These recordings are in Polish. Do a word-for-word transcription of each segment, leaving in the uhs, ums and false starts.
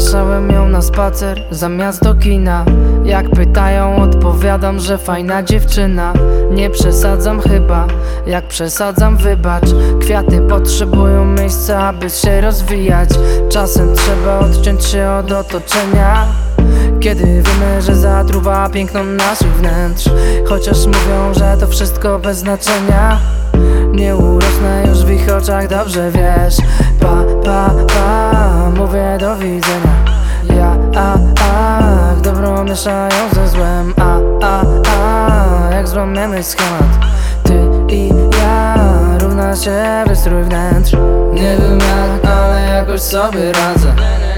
Zapraszałem ją na spacer zamiast do kina. Jak pytają, odpowiadam, że fajna dziewczyna. Nie przesadzam chyba, jak przesadzam wybacz. Kwiaty potrzebują miejsca, aby się rozwijać. Czasem trzeba odciąć się od otoczenia, kiedy wiemy, że zatruwa piękno naszych wnętrz. Chociaż mówią, że to wszystko bez znaczenia. Nie urosnę już w ich oczach, dobrze wiesz. Pa, pa, pa, mówię do widzenia. Ja, a, a, dobro mieszają ze złem. A, a, a, jak złamiemy schemat. Ty i ja, równa się wystrój wnętrz. Nie wiem jak, ale jakoś sobie radzę.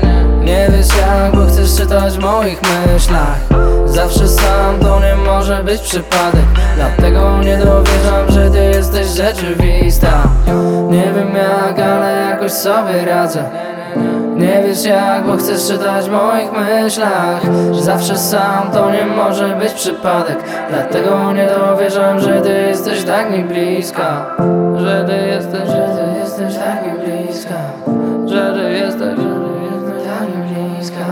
Nie wiesz jak, bo chcesz czytać w moich myślach. Zawsze sam, to nie może być przypadek. Dlatego nie dowierzam, że ty jesteś rzeczywista. Nie wiem jak, ale jakoś sobie radzę. Nie wiesz jak, bo chcesz czytać w moich myślach. Zawsze sam, to nie może być przypadek. Dlatego nie dowierzam, że ty jesteś tak mi bliska. Że ty jesteś, że ty jesteś tak mi bliska. Że ty jesteś, że ty jesteś tak mi bliska.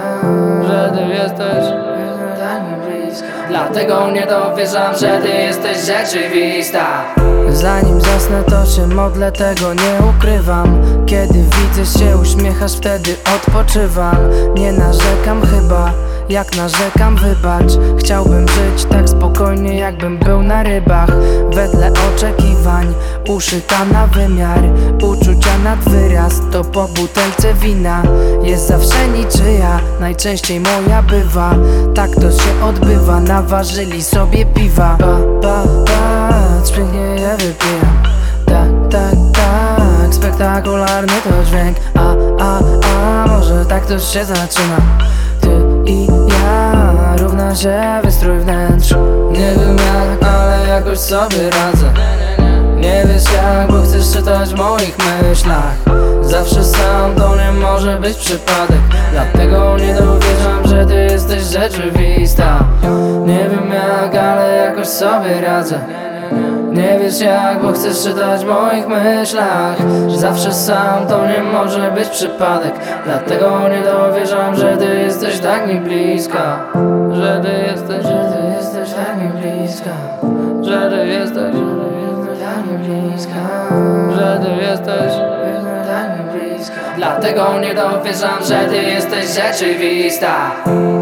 Że ty jesteś tak mi bliska. Dlatego nie dowierzam, że ty jesteś rzeczywista. Zanim zasnę, to się modlę, tego nie ukrywam. Kiedy widzę się uśmiechasz, wtedy odpoczywam. Nie narzekam chyba, jak narzekam wybacz. Chciałbym żyć tak spokojnie, jakbym był na rybach. Wedle oczekiwań, uszyta na wymiar. Uczucia nad wyraz, to po butelce wina. Jest zawsze niczyja, najczęściej moja bywa. Tak to się odbywa, naważyli sobie piwa. Pa, pa, patrz, pięknie je wypijam. Tak, tak, tak, spektakularny to dźwięk. A, a, a, może tak to się zaczyna. Ty i ja, równa się wystrój wnętrz. Nie wiem jak, ale jakoś sobie radzę. Nie wiesz jak, bo chcesz czytać w moich myślach. Zawsze sam, to nie może być przypadek. Dlatego nie dowierzam, że ty jesteś rzeczywista. Nie wiem jak, ale jakoś sobie radzę. Nie wiesz jak, bo chcesz czytać w moich myślach. Zawsze sam, to nie może być przypadek. Dlatego nie dowierzam, że ty jesteś tak mi bliska. Że ty jesteś, że ty jesteś tak mi bliska. Że ty jesteś, że ty jesteś tak mi bliska. Że ty jesteś tak mi bliska. Dlatego nie dowierzam, że ty jesteś rzeczywista.